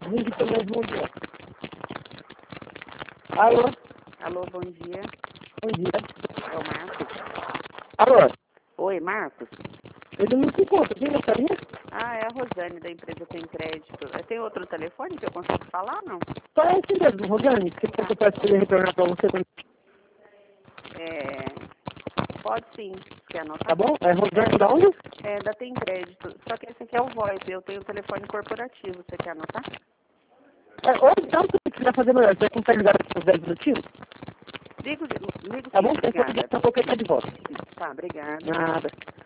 Ligue também bom dia. Alô? Alô, bom dia. Bom dia. É o Marcos? Alô? Oi, Marcos? Ele não se encontra. Quem gostaria? Ah, é a Rosane da empresa Tem Crédito. Tem outro telefone que eu consigo falar, não? Só é esse mesmo, Rosane. Se você peço para ele retornar para você quando... Pode sim. Quer anotar? Tá bom? É Rosane da onde? É da Tem Crédito. Só que esse aqui é o VoIP. Eu tenho o telefone corporativo. Você quer anotar? Ou então, se você quiser fazer melhor, você consegue ligar para os 10 minutinhos? Ligo Tá bom? sim, Então, obrigada. daqui a pouco ele tá de volta. Tá, obrigada. Nada.